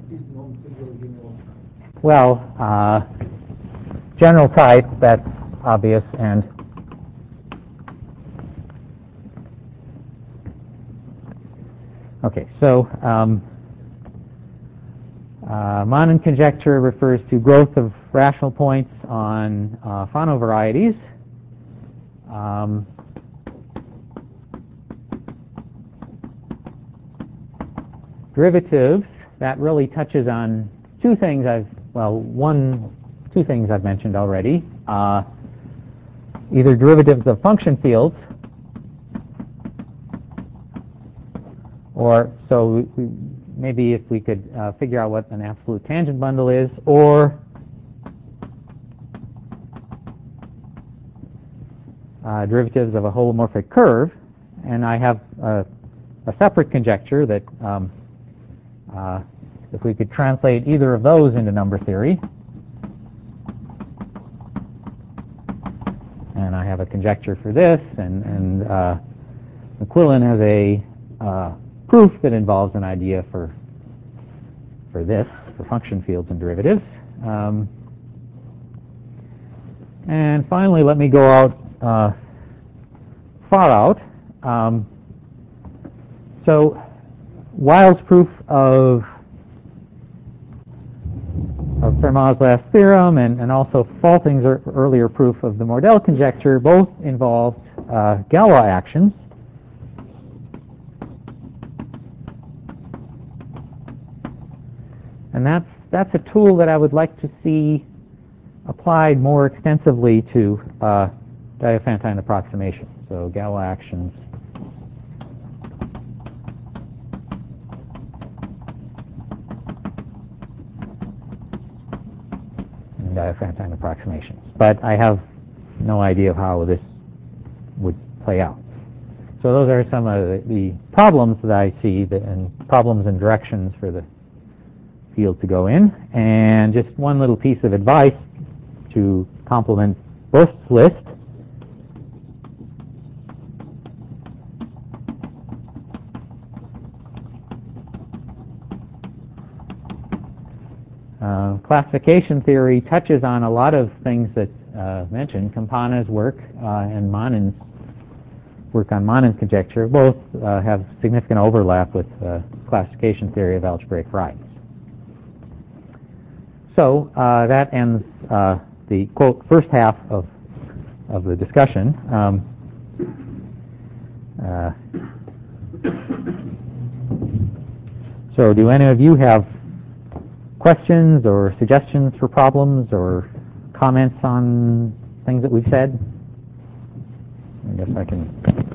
Well, general type. That's obvious, and okay. So Manin conjecture refers to growth of rational points on Fano varieties. Derivatives, that really touches on two things two things I've mentioned already. Either derivatives of function fields, or so maybe if we could figure out what an absolute tangent bundle is, or derivatives of a holomorphic curve. And I have a separate conjecture that if we could translate either of those into number theory, and I have a conjecture for this, and McQuillan has a proof that involves an idea for this, for function fields and derivatives. And finally, let me go out far out. So Weyl's proof of Fermat's last theorem and also Falting's earlier proof of the Mordell conjecture both involved Galois actions. And that's a tool that I would like to see applied more extensively to Diophantine approximation. So Galois actions and Diophantine approximations. But I have no idea how this would play out. So those are some of the problems that I see, and problems and directions for the field to go in. And just one little piece of advice to complement Borst's list. Classification theory touches on a lot of things that mentioned. Campana's work and Manin's work on Manin's conjecture both have significant overlap with classification theory of algebraic varieties. So that ends the, quote, first half of the discussion. So do any of you have questions or suggestions for problems or comments on things that we've said? I guess I can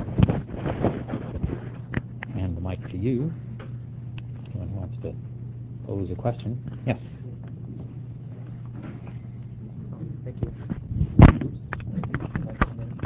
hand the mic to you. Anyone who wants to pose a question? Yes. Thank you.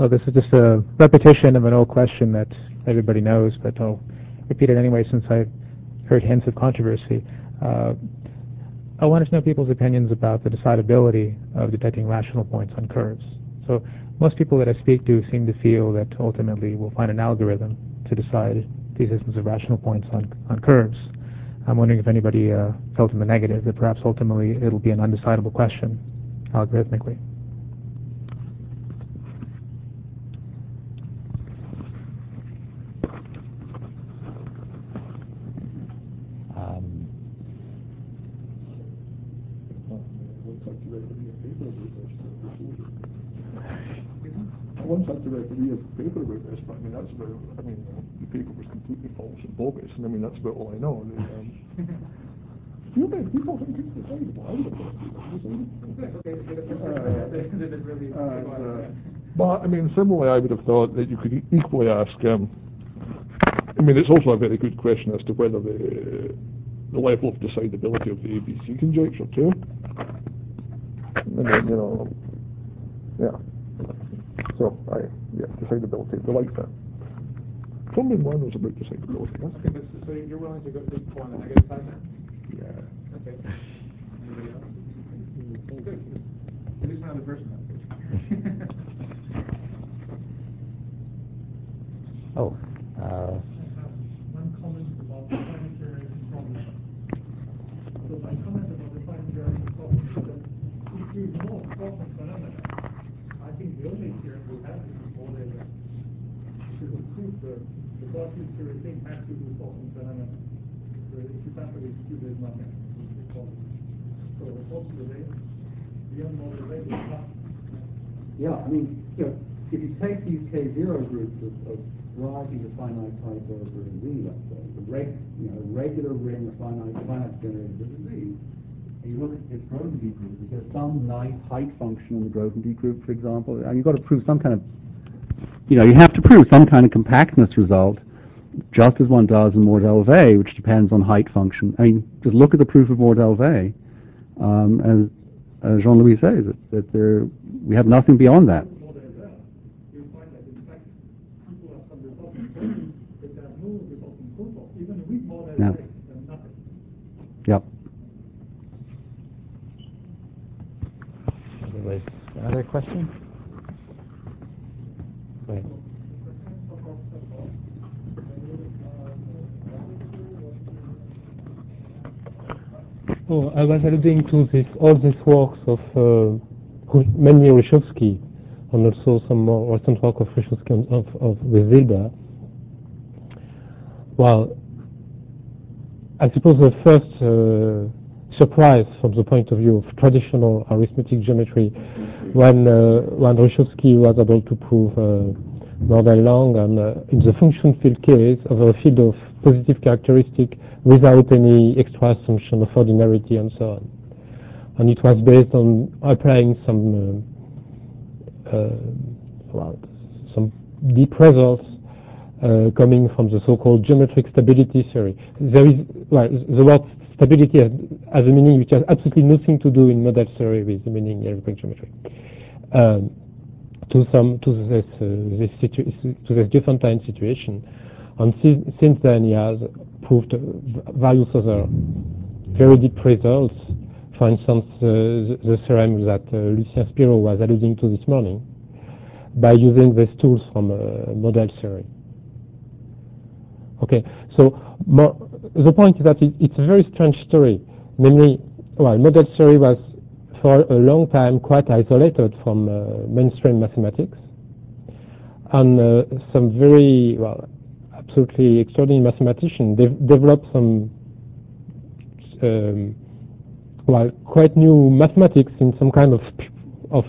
Well, this is just a repetition of an old question that everybody knows, but I'll repeat it anyway since I've heard hints of controversy. I wanted to know people's opinions about the decidability of detecting rational points on curves. So most people that I speak to seem to feel that ultimately we'll find an algorithm to decide the existence of rational points on curves. I'm wondering if anybody felt in the negative, that perhaps ultimately it'll be an undecidable question algorithmically. I once had to write a real paper about this, but I mean, that's about, I mean, the paper was completely false and bogus, and I mean, that's about all I know. Do you think people think it's decidable? I would have thought but, I mean, similarly, I would have thought that you could equally ask, I mean, it's also a very good question as to whether the level of decidability of the ABC conjecture, too. I mean, you know, yeah. So, decidability, we like that. Something one was about decidability. Okay, but so you're willing to go to the on the negative side then? Yeah. Okay. Anybody else? Good. At least another person. Oh. One comment about the time generation problem. So my comment about the time generation problem is that if we ignore cosmic phenomena, I think the only theorem we have is more than to prove the Gaussian theory thing has to do with cosmic phenomena. So if you factor these two, there's nothing. So the postulate, the unmotivated stuff. Yeah, I mean, you know, if you take these K0 groups of rising to finite type over a Z, let's say, a regular ring of finite generated as a Z, and you look at its Grothendieck group, you get some nice height function in the Grothendieck group, for example, and you've got to prove some kind of, you have to prove some kind of compactness result, just as one does in Mordell-Weil, which depends on height function. I mean, just look at the proof of Mordell-Weil, as Jean-Louis says, that we have nothing beyond that. Yeah. Yep. Anyways, another question? Go ahead. Oh, I was alluding to all these works of mainly Reshevsky, and also some more recent work of Reshevsky with Hilbert. Well, I suppose the first surprise from the point of view of traditional arithmetic geometry when Reshevsky was able to prove Mordell-Long and in the function field case of a field of positive characteristic without any extra assumption of ordinarity and so on. And it was based on applying some deep results coming from the so-called geometric stability theory. There is, the word stability has a meaning which has absolutely nothing to do in model theory with the meaning in algebraic geometry. To this different time situation, and since then he has proved various other very deep results. For instance, the theorem that Lucien Spiro was alluding to this morning, by using these tools from model theory. Okay, so the point is that it's a very strange story. Namely, model theory was for a long time quite isolated from mainstream mathematics, and some very absolutely extraordinary mathematicians developed some quite new mathematics in some kind of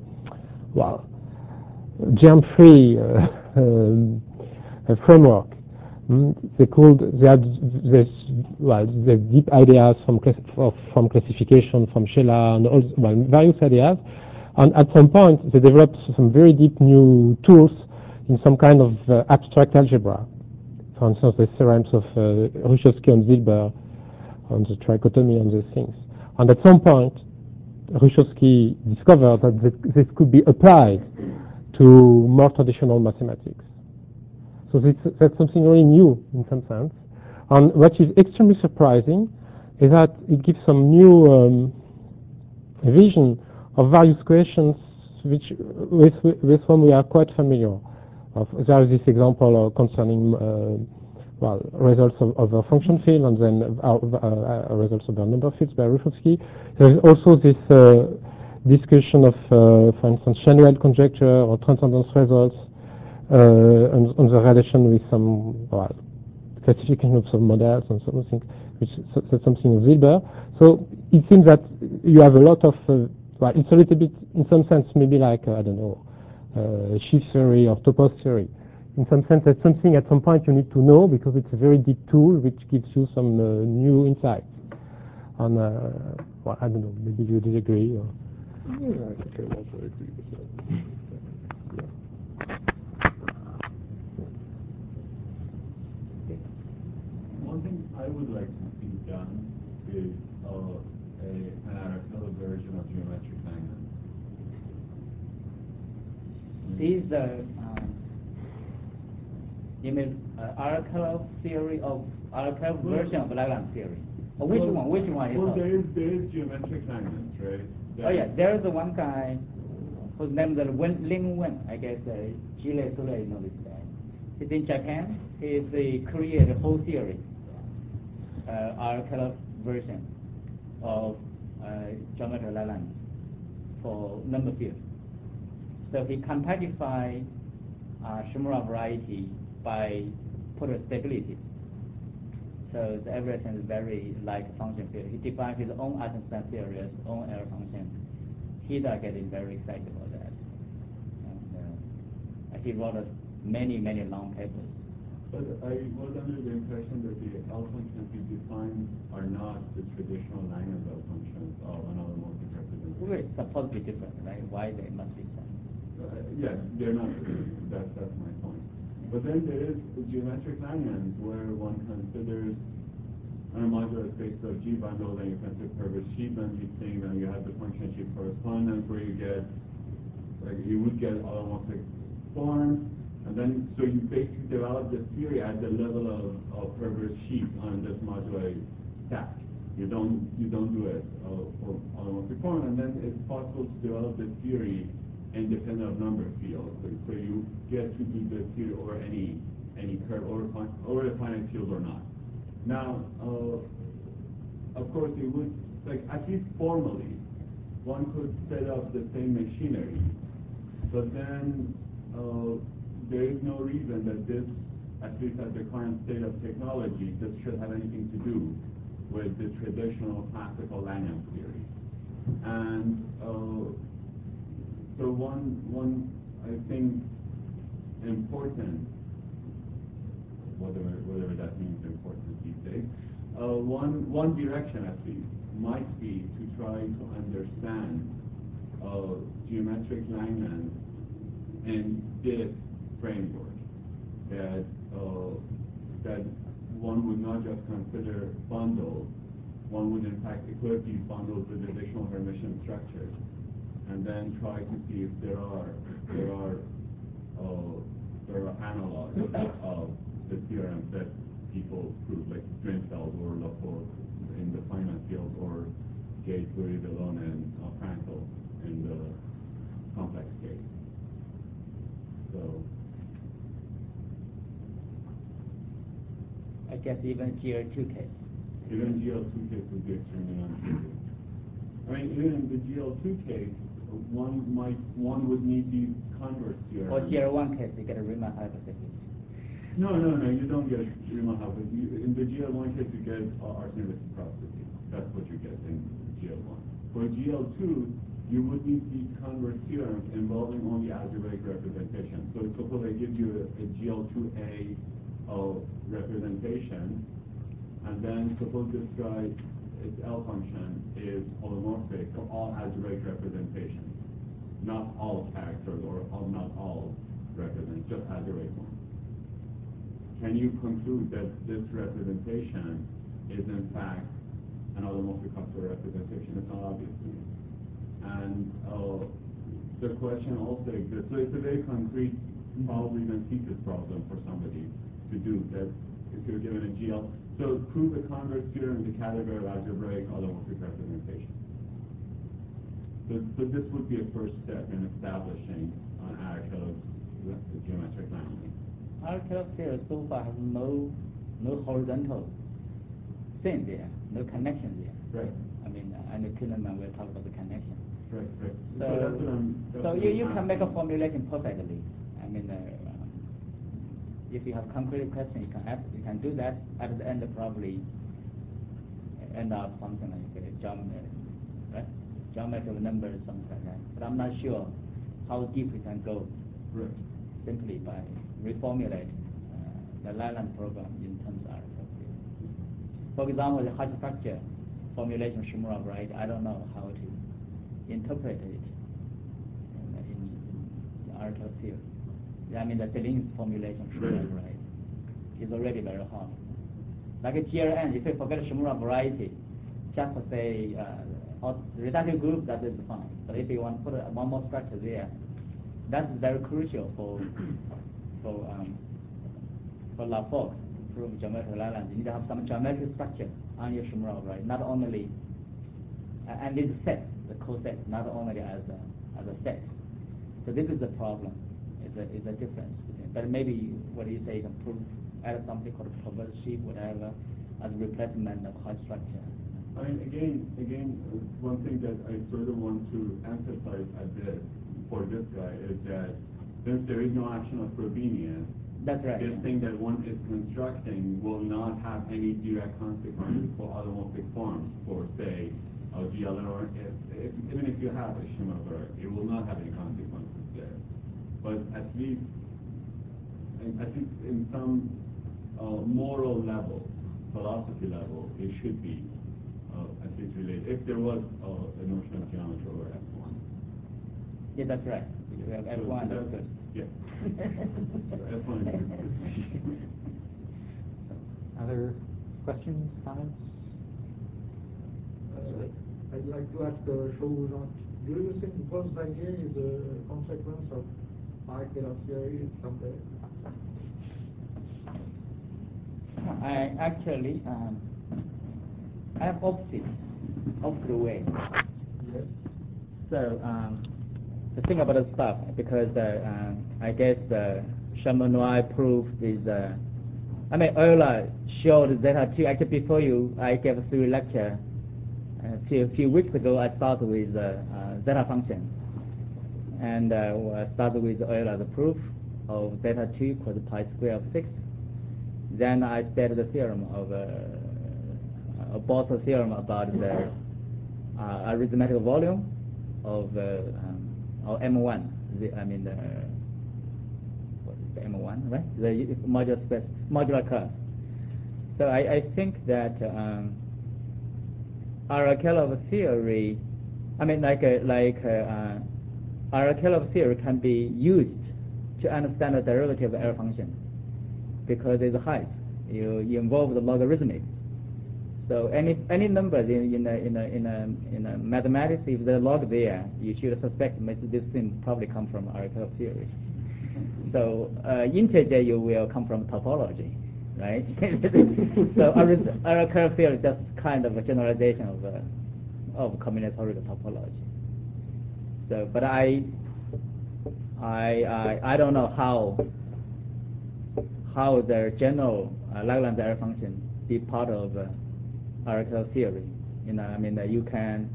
germ-free framework. They had the deep ideas from classification, from Shelah, and various ideas. And at some point, they developed some very deep new tools in some kind of abstract algebra. For instance, the theorems of Reshevsky and Hilbert on the trichotomy and these things. And at some point, Reshevsky discovered that this could be applied to more traditional mathematics. So that's something really new in some sense. And what is extremely surprising is that it gives some new vision of various questions with whom we are quite familiar. There is this example concerning results of a function field and then results of a number fields by Rufovsky. There is also this discussion of, for instance, chain-wide conjecture or transcendence results on the relation with some classification of some models and something, which is something of Hilbert. So it seems that you have a lot of, it's a little bit, in some sense, maybe like, I don't know, shift theory or topos theory. In some sense, that's something at some point you need to know because it's a very deep tool which gives you some new insights. And, I don't know, maybe you disagree. Or Yeah, I think I also agree with that. One thing I would like to see done is an Arakawa version of geometric Langlands. You mean Arakawa theory of Arakawa version of Langlands theory? Or which one? Which one is? Well, there is geometric Langlands, right? Oh yeah, there's the one guy whose name is Ling Wen. I guess Gile Sule, you know this guy. He's in Japan. He created a whole theory, Arakawa version of geometric Langlands for number field. So he compactified Shimura variety by put a stability. So everything is very like function field. He defined his own Eisenstein theory, his own error function. He's getting very excited about that. And he wrote many long papers. But I was under the impression that the L functions he defined are not the traditional Langlands L functions of another multi-representation. Well, it's supposed to be different, right? Why they must be the same? Yes, they're not. That's my point. But then there is geometric Langlands where one considers an modular space of G bundle, then you consider Perverse sheet thing, then you have the function sheet correspondence where you get, like you would get automorphic forms, and then so you basically develop this theory at the level of Perverse sheet on this modular stack. You don't do it for automorphic form, and then it's possible to develop this theory independent of number fields. So you get to do the theory over any curve over a finite field or not. Now, of course, it would, like, at least formally, one could set up the same machinery, but then there is no reason that this, at least at the current state of technology, this should have anything to do with the traditional classical Langlands theory. And so one, I think, important, whatever that means, important these days, one direction at least might be to try to understand geometric Langlands in this framework, that one would not just consider bundles, one would in fact equip these bundles with additional Hermitian structures, and then try to see if there are analogs of the theorems that people prove, like Drinfeld or Laporte in the finite field, or Gates, Louis-Vallone, and Frankel in the complex case. So I guess even GL2 case. Even GL2 case would be extremely unusual. I mean, even in the GL2 case, one would need these converse theorems. Or GL1 case, you get a Riemann hypothesis. No, you don't get Riemann hypothesis. In the GL1 case, you get Arsenev reciprocity. That's what you get in GL1. For GL2, you would need these converse theorems involving only algebraic representation. So suppose I give you a GL2A representation, and then suppose this guy, its L function is holomorphic for all algebraic representations, not all characters or not all representations, just algebraic ones. Can you conclude that this representation is in fact an holomorphic Coxwell representation? It's not obvious to me. And the question also exists. So it's a very concrete, probably even thesis problem for somebody to do that if you're given a GL. So prove the converse theorem to category of algebraic automorphic representation. So this would be a first step in establishing Arakelov's geometric line. Arakelov theory so far has no horizontal thing there, no connection there. Right. I mean, and Kuhneman will talk about the connection. Right. So, that's what I'm. so you can make a formulation perfectly. I mean, if you have concrete question, you can do that. At the end, probably end up something like right? Geometric numbers, something like that. But I'm not sure how deep we can go. Right. Simply by reformulating the Laland program in terms of Arakelov theory. For example, the Hodge structure formulation Shimura, right? I don't know how to interpret it in Arakelov theory. I mean, the Deligne formulation Shimura, right? Is already very hard. Like a GLN, if you forget Shimura variety, just to say reductive group, that is fine. But if you want to put one more structure there, that's very crucial for LaForgue to prove geometric Laland. You need to have some geometric structure on your Shimura, right? Not only and this set, the coset, not only as a set. So this is the problem. It's a difference. But maybe what do you say? You can prove add something called perverse sheaf, whatever, as replacement of Hodge structure. I mean, again, one thing that I sort of want to emphasize a bit for this guy is that since there is no action of Frobenius, that's right. this thing that one is constructing will not have any direct consequences for automorphic forms for, say, a GLN, or even if you have a Shimura, it will not have any consequences there. But at least, I think in some moral level, philosophy level, it should be at least related. If there was a notion of geometry over F1. Yeah, that's right. We have F1, that's good. Yeah. F1 is good. Other questions, comments? I'd like to ask Shou-Jean, do you think Bose idea is a consequence of Arakelov theory someday? I actually I have opposite way. Yes. So to think about the stuff, because I guess Champenois proof is I mean Euler showed Zeta 2 actually before you. I gave a 3 lecture a few weeks ago. I started with zeta function, and I started with Euler the proof of Zeta 2 equals pi square of 6. Then I stated the theorem of Bose theorem about the arithmetic volume of M1. I mean what is the M1, right? The modular curve. So I think that Arakelov theory, I mean Arakelov theory can be used to understand the derivative of error function, because it's height. You involve the logarithmic. So any number in a mathematics, if the log there, you should suspect this thing probably come from Arakelov theory. So integer you will come from topology, right? So Arakelov theory is just kind of a generalization of combinatorial topology. So, but I don't know how the general Lagrange error function be part of Arakelov theory. I mean, you can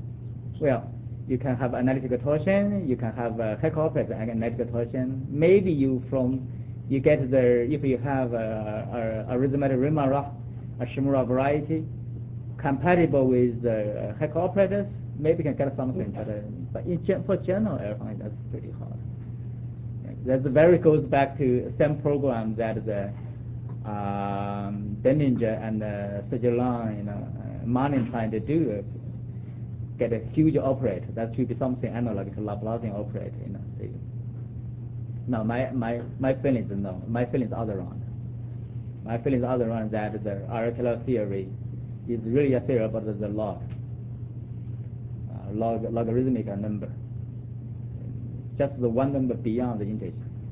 have analytical torsion, you can have Hecke operator analytical torsion. Maybe you get if you have a arithmetic Riemann-Roch, a Shimura variety compatible with Hecke operators, maybe you can get something. But for general error function, that's pretty hard. That very goes back to same program that the Denninger and Sergeant Martin trying to do, get a huge operator. That should be something analog to Laplacian operator. No, my feelings no. My feelings are other one. My feelings are other one that the Arakelov theory is really a theory about the logarithmic number. just the one number beyond the integer.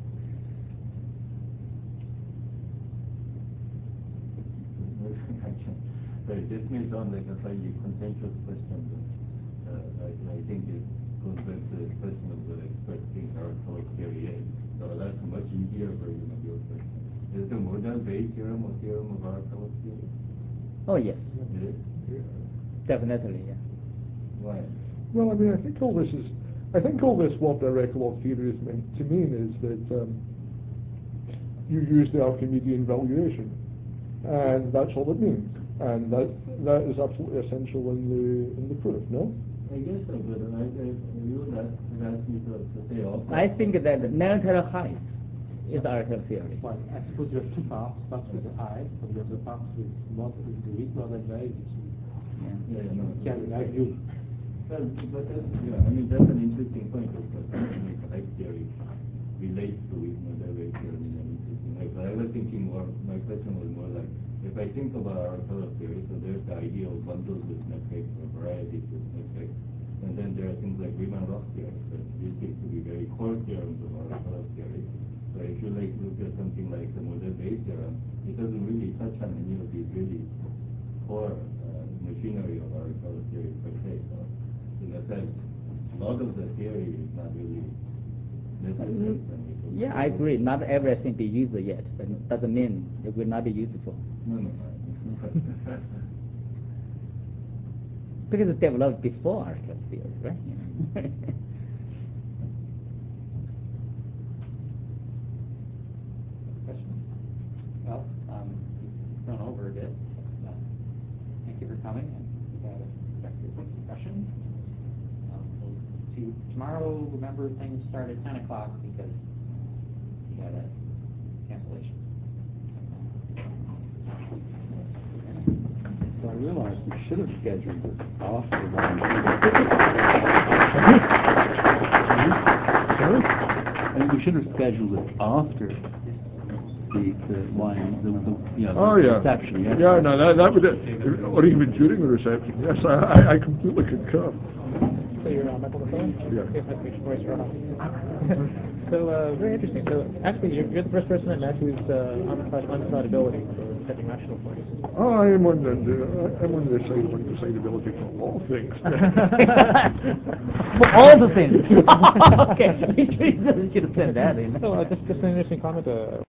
Sorry, this may sound like a slightly contentious question, but I think it goes back to the question of the expressing Aristotle's theory is. So that's a much easier version of your question. Is the modal Bayes theorem or theorem of Aristotle's theory? Oh, yes. It is? Definitely, yeah. Why? Well, I mean, I think all this what direct log theory is meant to mean is that you use the Archimedean valuation, and that's all it means. And that is absolutely essential in the proof, no? I guess so, but you would ask me to say also. I think that Nanterre height is Aristotle's theory. Well, I suppose you have two parts. Part with the I, and the other part with the weak model value. Can argue. But I mean, that's an interesting point, of course. Height theory relates to weak model value theory in an interesting way. But I was thinking more, my question was more like, if I think about Aristotle's theory, so there's the idea of bundles with metrics or varieties with metrics, and then there are things like Riemann-Roch theory. So these seem to be very core theorems of Aristotle's theory. So if you look at something like the modal Bayes theorem, it doesn't really touch on any of these really core machinery of Aristotle's theory per se. So in a sense, a lot of the theory is not really necessary. Yeah, I agree. Not everything be used yet, but doesn't mean it will not be useful. No. Because it's developed before Aristotle's theory, right? Well, we've run over a bit. Thank you for coming, and we've had a productive discussion. We'll see you tomorrow. Remember, things start at 10 o'clock because we had a cancellation. So I realized we should have scheduled this after one. I think we should have scheduled it after the wine, reception. Yes. Yeah, no, that would, or even during the reception. Yes, I completely concur. So you're Michael McCullough? Yeah. Okay, nice to meet you, Maurice Rojas. So, very interesting. So, actually, you're the first person I met who's on undecidability for setting rational points. Oh, I'm on the side of undecidability for a lot of things. For all the things. Okay, you should have said that. No, just an interesting comment.